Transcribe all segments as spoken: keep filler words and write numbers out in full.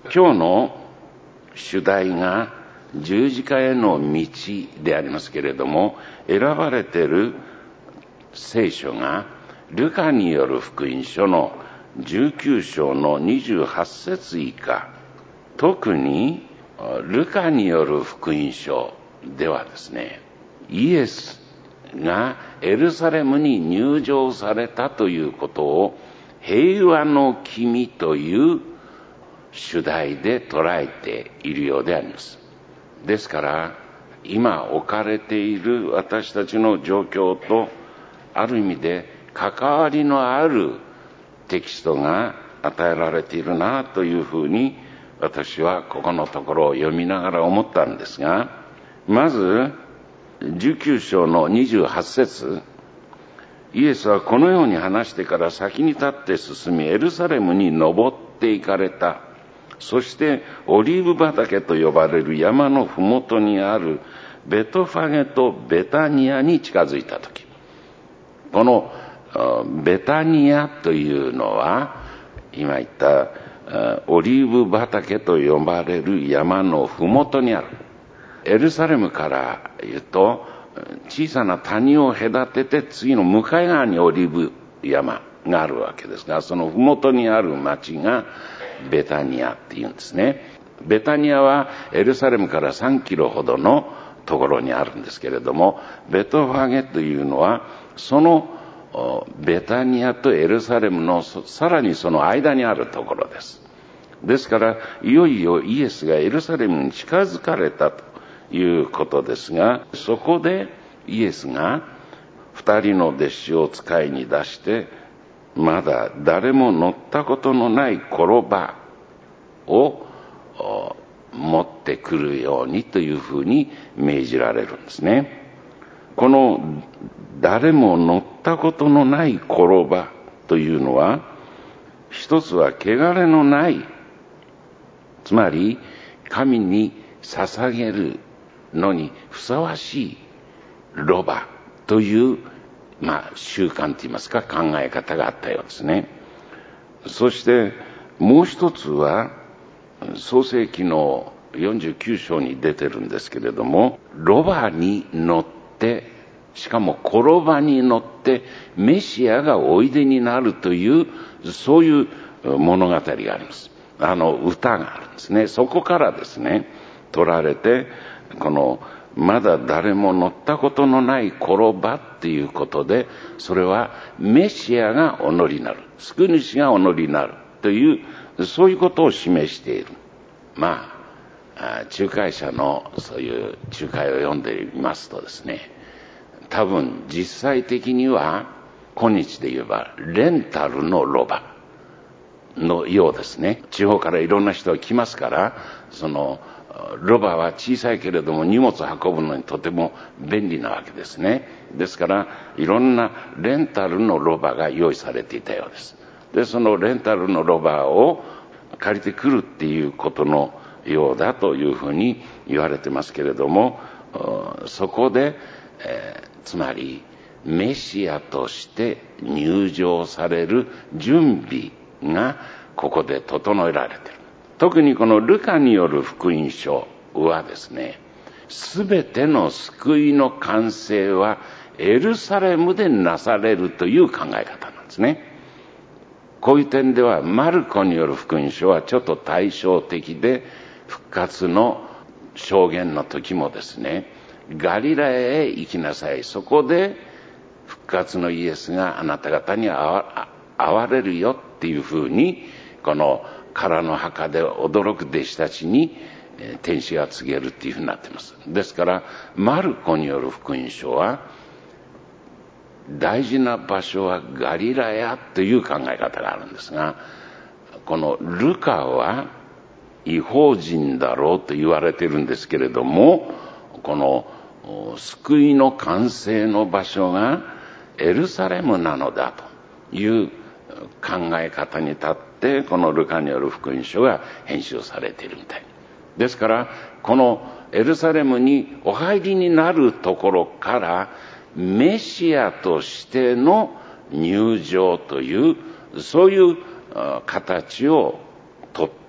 今日の主題が十字架への道でありますけれども、選ばれている聖書がルカによる福音書のじゅうきゅう章のにじゅうはち節以下、特にルカによる福音書ではですね、イエスがエルサレムに入場されたということを平和の君という主題で捉えているようであります。ですから今置かれている私たちの状況とある意味で関わりのあるテキストが与えられているなというふうに私はここのところを読みながら思ったんですが、まずじゅうきゅう章のにじゅうはち節、イエスはこのように話してから先に立って進みエルサレムに登って行かれた。そしてオリーブ畑と呼ばれる山のふもとにあるベトファゲとベタニアに近づいたとき、このベタニアというのは今言ったオリーブ畑と呼ばれる山のふもとにある。エルサレムから言うと小さな谷を隔てて次の向かい側にオリーブ山があるわけですが、そのふもとにある町がベタニアっていうんですね。ベタニアはエルサレムからさんキロほどのところにあるんですけれども、ベトファゲというのはそのベタニアとエルサレムのさらにその間にあるところです。ですからいよいよイエスがエルサレムに近づかれたということですが、そこでイエスが二人の弟子を使いに出して、まだ誰も乗ったことのない転ばを持ってくるようにというふうに命じられるんですね。この誰も乗ったことのない転ばというのは、一つは汚れのない、つまり神に捧げるのにふさわしいロバという、まあ、習慣といいますか考え方があったようですね。そしてもう一つは創世記のよんじゅうきゅう章に出てるんですけれども、ロバに乗って、しかも転ばに乗ってメシアがおいでになるという、そういう物語があります。あの歌があるんですね。そこからですね取られて、このまだ誰も乗ったことのない転ばっていうことで、それはメシアがお乗りになる、救い主がお乗りになるという、そういうことを示している。まあ仲介者のそういう仲介を読んでみますとですね、多分実際的には今日で言えばレンタルのロバのようですね。地方からいろんな人が来ますから、そのロバは小さいけれども荷物を運ぶのにとても便利なわけですね。ですからいろんなレンタルのロバが用意されていたようです。でそのレンタルのロバを借りてくるっていうことのようだというふうに言われてますけれども、そこで、えー、つまりメシアとして入場される準備がここで整えられている。特にこのルカによる福音書はですね、すべての救いの完成はエルサレムでなされるという考え方なんですね。こういう点ではマルコによる福音書はちょっと対照的で、復活の証言の時もですね、ガリラヤへ行きなさい、そこで復活のイエスがあなた方に会わ、会われるよっていうふうに、この空の墓で驚く弟子たちに天使が告げるっていうふうになっています。ですからマルコによる福音書は大事な場所はガリラヤという考え方があるんですが、このルカは異邦人だろうと言われているんですけれども、この救いの完成の場所がエルサレムなのだという考え方に立って、このルカによる福音書が編集されているみたいですから、このエルサレムにお入りになるところからメシアとしての入場という、そういう形をとっ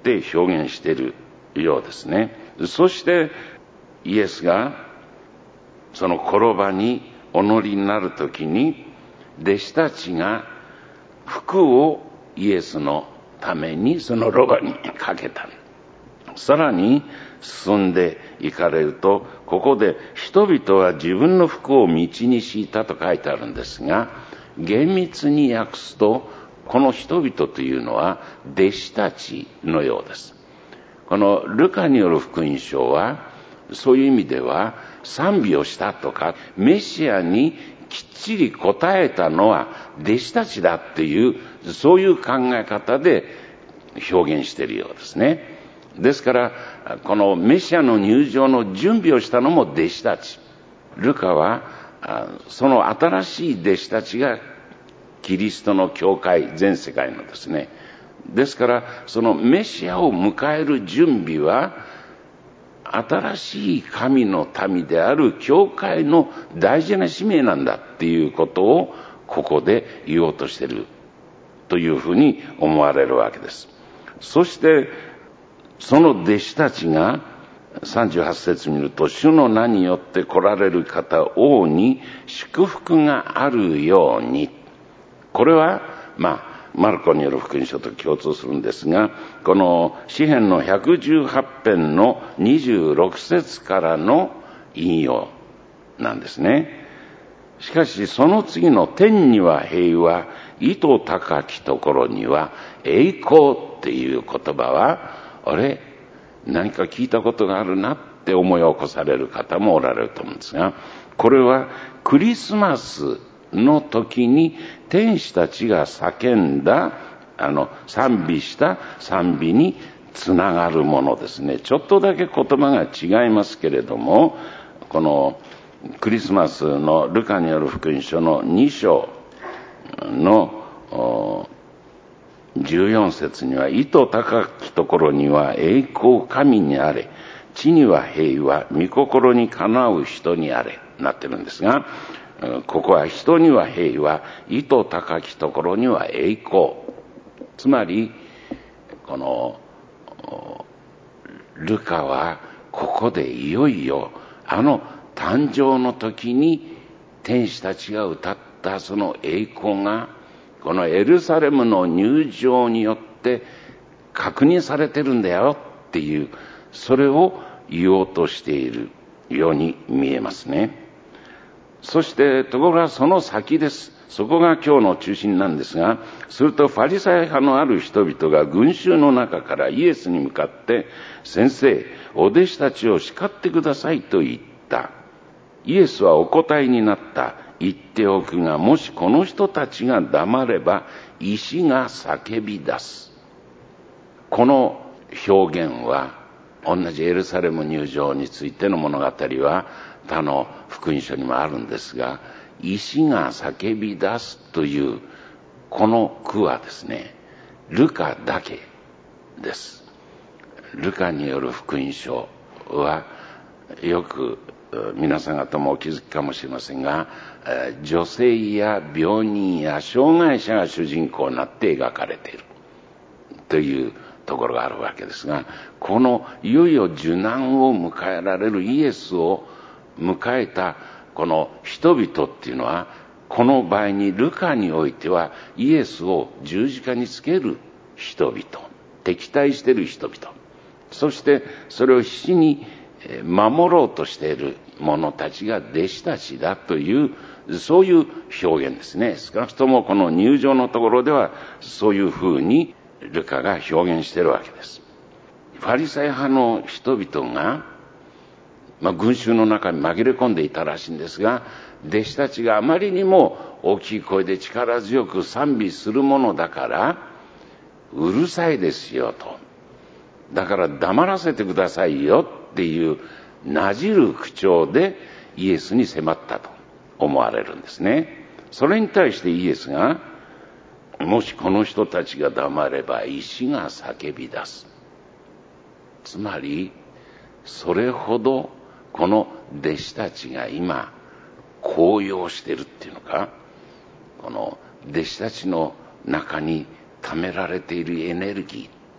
って表現しているようですね。そしてイエスがその転ばにお乗りになるときに、弟子たちが服をイエスのためにそのロバにかけた。さらに進んで行かれると、ここで人々は自分の服を道に敷いたと書いてあるんですが、厳密に訳すと、この人々というのは弟子たちのようです。このルカによる福音書は、そういう意味では賛美をしたとか、メシアにきっちり答えたのは弟子たちだっていう、そういう考え方で表現しているようですね。ですから、このメシアの入場の準備をしたのも弟子たち。ルカは、その新しい弟子たちがキリストの教会、全世界のですね。ですから、そのメシアを迎える準備は、新しい神の民である教会の大事な使命なんだっていうことを、ここで言おうとしているというふうに思われるわけです。そして、その弟子たちがさんじゅうはち節見ると、主の名によって来られる方王に祝福があるように。これは、まあ、マルコによる福音書と共通するんですが、この詩編のひゃくじゅうはち編のにじゅうろく節からの引用なんですね。しかしその次の天には平和、意図高きところには栄光っていう言葉は、あれ何か聞いたことがあるなって思い起こされる方もおられると思うんですが、これはクリスマスの時に天使たちが叫んだ、あの賛美した賛美につながるものですね。ちょっとだけ言葉が違いますけれども、このクリスマスのルカによる福音書のに章のじゅうよん節には、意図高きところには栄光神にあれ、地には平和、御心にかなう人にあれ、なってるんですが、ここは人には平和、意図高きところには栄光。つまり、この、ルカはここでいよいよあの誕生の時に天使たちが歌ったその栄光が、このエルサレムの入場によって確認されてるんだよっていう、それを言おうとしているように見えますね。そしてところがその先です。そこが今日の中心なんですが、するとファリサイ派のある人々が群衆の中からイエスに向かって、先生、お弟子たちを叱ってくださいと言った。イエスはお答えになった。言っておくが、もしこの人たちが黙れば石が叫び出す。この表現は同じエルサレム入場についての物語は他の福音書にもあるんですが、石が叫び出すというこの句はですね、ルカだけです。ルカによる福音書はよく皆さん方もお気づきかもしれませんが、女性や病人や障害者が主人公になって描かれているというところがあるわけですが、このいよいよ受難を迎えられるイエスを迎えたこの人々っていうのは、この場合にルカにおいてはイエスを十字架につける人々、敵対している人々、そしてそれを必死に守ろうとしている者たちが弟子たちだという、そういう表現ですね。少なくともこの入場のところではそういうふうにルカが表現しているわけです。ファリサイ派の人々が、まあ、群衆の中に紛れ込んでいたらしいんですが、弟子たちがあまりにも大きい声で力強く賛美するものだからうるさいですよと、だから黙らせてくださいよっていうなじる口調でイエスに迫ったと思われるんですね。それに対してイエスが、もしこの人たちが黙れば石が叫び出す。つまりそれほどこの弟子たちが今高揚してるっていうのか、この弟子たちの中に溜められているエネルギー、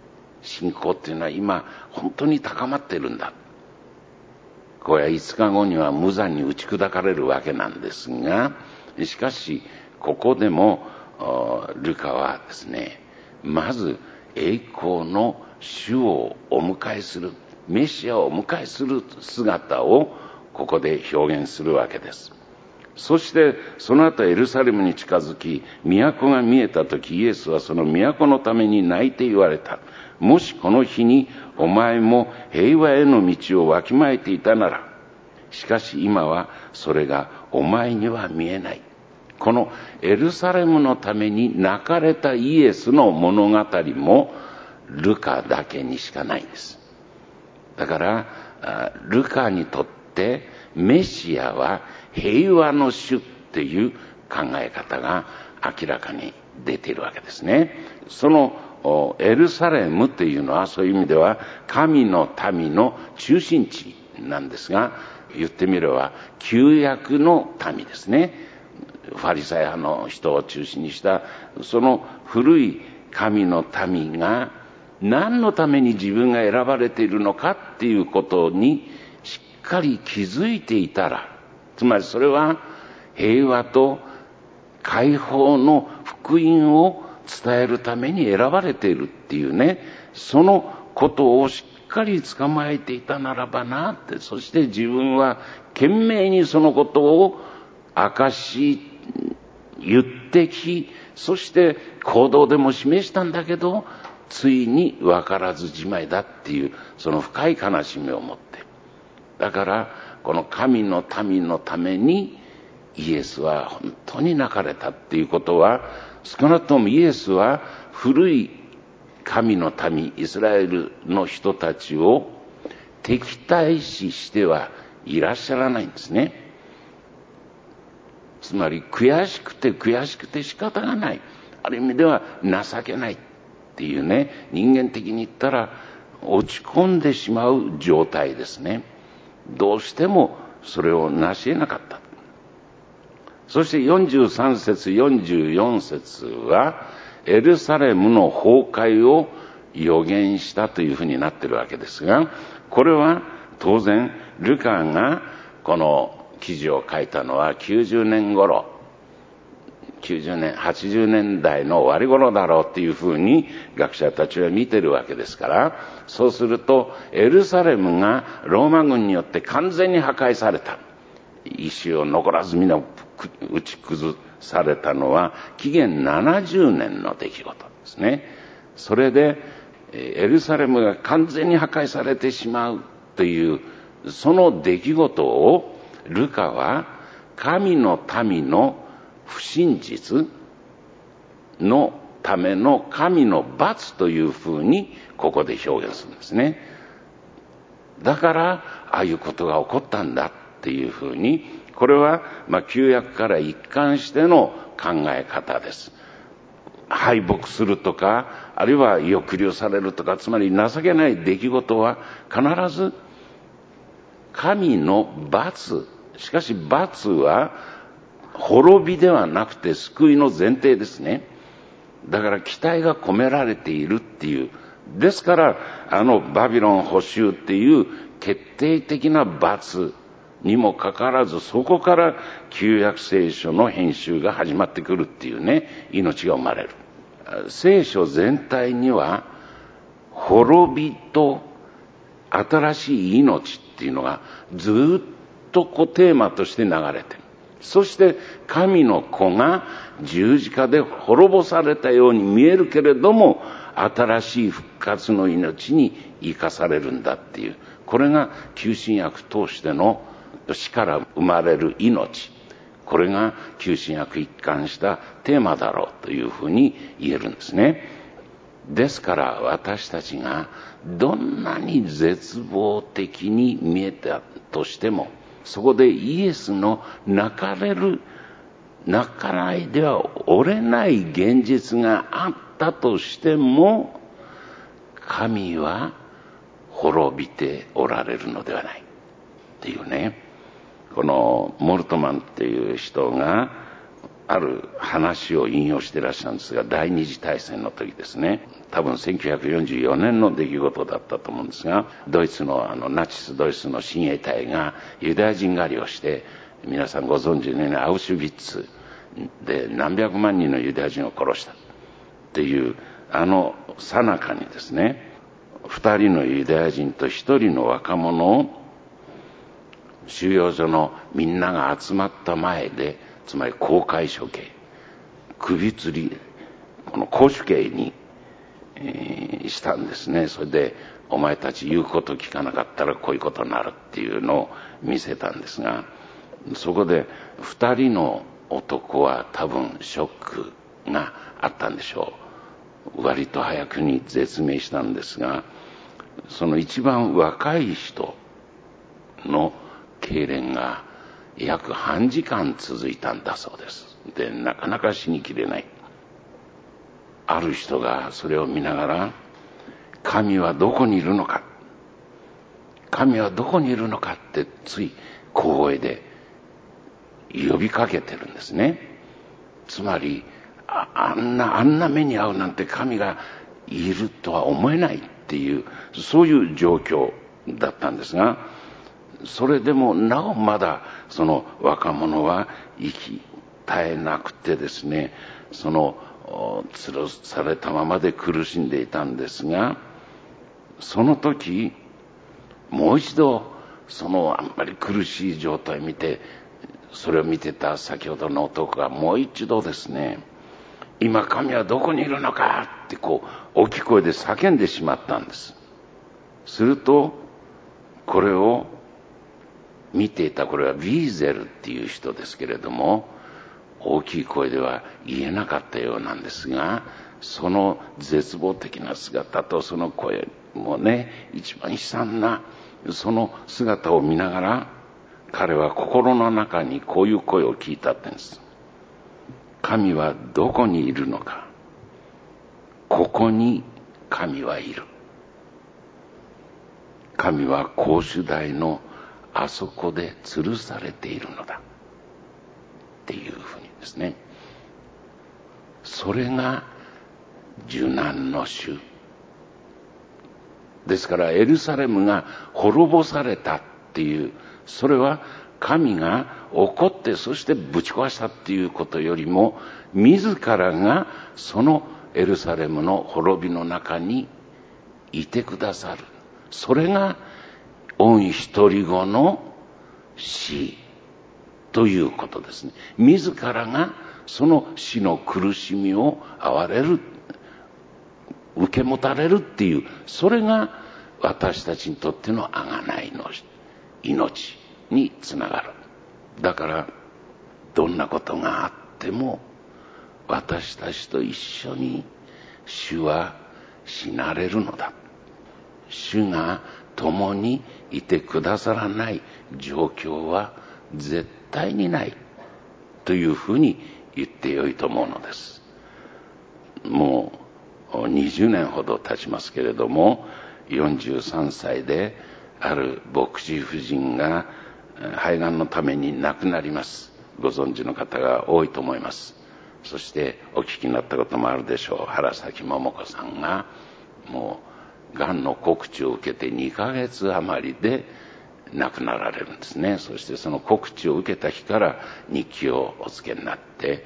信仰っていうのは今本当に高まっているんだ。これはいつかごには無残に打ち砕かれるわけなんですが、しかしここでもルカはですね、まず栄光の主をお迎えする、メシアをお迎えする姿をここで表現するわけです。そしてその後エルサレムに近づき、都が見えたとき、イエスはその都のために泣いて言われた。もしこの日にお前も平和への道をわきまえていたなら、しかし今はそれがお前には見えない。このエルサレムのために泣かれたイエスの物語もルカだけにしかないんです。だからルカにとってメシアは平和の主っていう考え方が明らかに出ているわけですね。そのエルサレムっていうのはそういう意味では神の民の中心地なんですが、言ってみれば旧約の民ですね。ファリサイ派の人を中心にしたその古い神の民が何のために自分が選ばれているのかっていうことにしっかり気づいていたら、つまりそれは平和と解放の福音を伝えるために選ばれているっていうね、そのことをしっかり捕まえていたならばなって、そして自分は懸命にそのことを明かし言ってき、そして行動でも示したんだけど、ついに分からずじまいだっていうその深い悲しみを持って、だからこの神の民のためにイエスは本当に泣かれたっていうことは、少なくともイエスは古い神の民イスラエルの人たちを敵対視してはいらっしゃらないんですね。つまり悔しくて悔しくて仕方がない、ある意味では情けないっていうね、人間的に言ったら落ち込んでしまう状態ですね。どうしてもそれを成し得なかった。そしてよんじゅうさん節よんじゅうよん節はエルサレムの崩壊を予言したというふうになっているわけですが、これは当然ルカがこの記事を書いたのはきゅうじゅうねん頃、きゅうじゅうねんはちじゅうねんだいの終わり頃だろうっていうふうに学者たちは見てるわけですから、そうするとエルサレムがローマ軍によって完全に破壊された、石を残らずみんな打ち崩されたのは紀元ななじゅうねんの出来事ですね。それでエルサレムが完全に破壊されてしまうというその出来事をルカは神の民の不真実のための神の罰というふうにここで表現するんですね。だからああいうことが起こったんだっていうふうに、これはまあ旧約から一貫しての考え方です。敗北するとか、あるいは抑留されるとか、つまり情けない出来事は必ず神の罰、しかし罰は滅びではなくて救いの前提ですね。だから期待が込められているっていう、ですからあのバビロン捕囚っていう決定的な罰にもかかわらず、そこから旧約聖書の編集が始まってくるっていうね、命が生まれる。聖書全体には滅びと新しい命っていうのがずっとこうテーマとして流れてる。そして神の子が十字架で滅ぼされたように見えるけれども、新しい復活の命に生かされるんだっていう、これが旧新約通しての死から生まれる命、これが旧新約一貫したテーマだろうというふうに言えるんですね。ですから私たちがどんなに絶望的に見えたとしても、そこでイエスの泣かれる、泣かないでは折れない現実があったとしても、神は滅びておられるのではないっていうね。このモルトマンっていう人がある話を引用していらっしゃるんですが、第二次大戦の時ですね、多分せんきゅうひゃくよんじゅうよねんの出来事だったと思うんですが、ドイツのあのナチスドイツの親衛隊がユダヤ人狩りをして、皆さんご存知のようにアウシュビッツで何百万人のユダヤ人を殺したっていうあの最中にですね、二人のユダヤ人と一人の若者を収容所のみんなが集まった前で、つまり公開処刑、首吊り、この公主刑に、えー、したんですね。それでお前たち言うこと聞かなかったらこういうことになるっていうのを見せたんですが、そこで二人の男は多分ショックがあったんでしょう。割と早くに絶命したんですが、その一番若い人の痙攣が約半時間続いたんだそうです。で、なかなか死にきれない。ある人がそれを見ながら、神はどこにいるのか、神はどこにいるのかってつい小声で呼びかけてるんですね。つまり、あ、あんな、あんな目に遭うなんて神がいるとは思えないっていう、そういう状況だったんですが、それでもなおまだその若者は生き絶えなくてですね、その吊るされたままで苦しんでいたんですが、その時もう一度そのあんまり苦しい状態を見て、それを見てた先ほどの男がもう一度ですね、今神はどこにいるのかってこう大きい声で叫んでしまったんです。するとこれを見ていた、これはビーゼルっていう人ですけれども、大きい声では言えなかったようなんですが、その絶望的な姿とその声もね、一番悲惨なその姿を見ながら、彼は心の中にこういう声を聞いたってんです。神はどこにいるのか。ここに神はいる。神は公主台のあそこで吊るされているのだっていうふうにですね、それが受難の主ですから、エルサレムが滅ぼされたっていう、それは神が怒ってそしてぶち壊したっていうことよりも、自らがそのエルサレムの滅びの中にいてくださる、それが御一人子の死ということですね。自らがその死の苦しみを憐れる、受け持たれるっていう、それが私たちにとっての贖いの命につながる。だからどんなことがあっても私たちと一緒に主は死なれるのだ。主が共にいてくださらない状況は絶対にないというふうに言ってよいと思うのです。もうにじゅうねんほど経ちますけれども、よんじゅうさんさいである牧師夫人が肺がんのために亡くなります。ご存知の方が多いと思います。そしてお聞きになったこともあるでしょう、原崎桃子さんがもうがんの告知を受けてにかげつ余りで亡くなられるんですね。そしてその告知を受けた日から日記をお付けになって、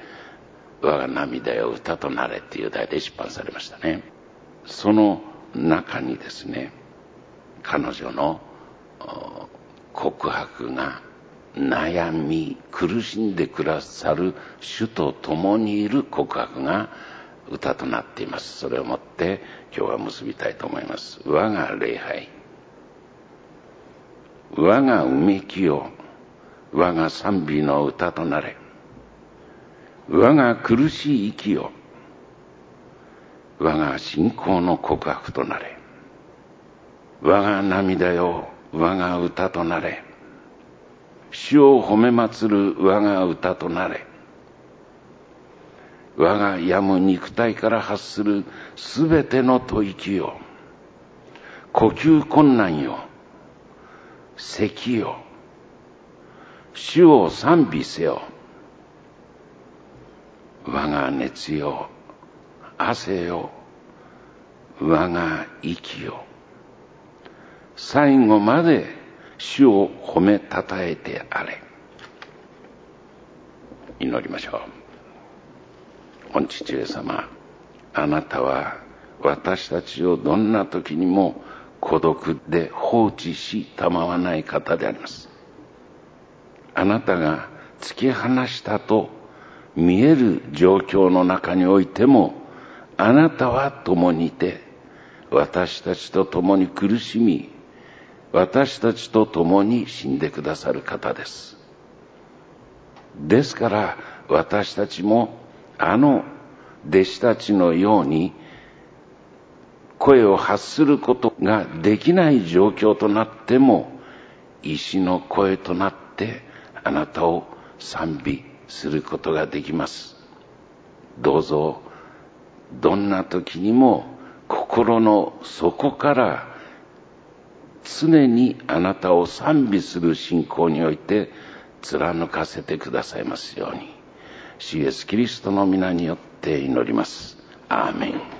我が涙よ歌となれっていう題で出版されましたね。その中にですね、彼女の告白が、悩み苦しんでくださる主と共にいる告白が歌となっています。それをもって今日は結びたいと思います。我が礼拝、我がうめきよ、我が賛美の歌となれ。我が苦しい息よ、我が信仰の告白となれ。我が涙よ、我が歌となれ。主を褒め祭る我が歌となれ。我が病む肉体から発するすべての吐息よ、呼吸困難よ、咳よ、主を賛美せよ。 我が熱よ、汗よ、我が息よ、最後まで主を褒めたたえてあれ。祈りましょう。御父上様、あなたは私たちをどんな時にも孤独で放置したまわない方であります。あなたが突き放したと見える状況の中においても、あなたは共にいて、私たちと共に苦しみ、私たちと共に死んでくださる方です。ですから私たちもあの弟子たちのように声を発することができない状況となっても、石の声となってあなたを賛美することができます。どうぞどんな時にも心の底から常にあなたを賛美する信仰において貫かせてくださいますように、主イエスキリストの皆によって祈ります。アーメン。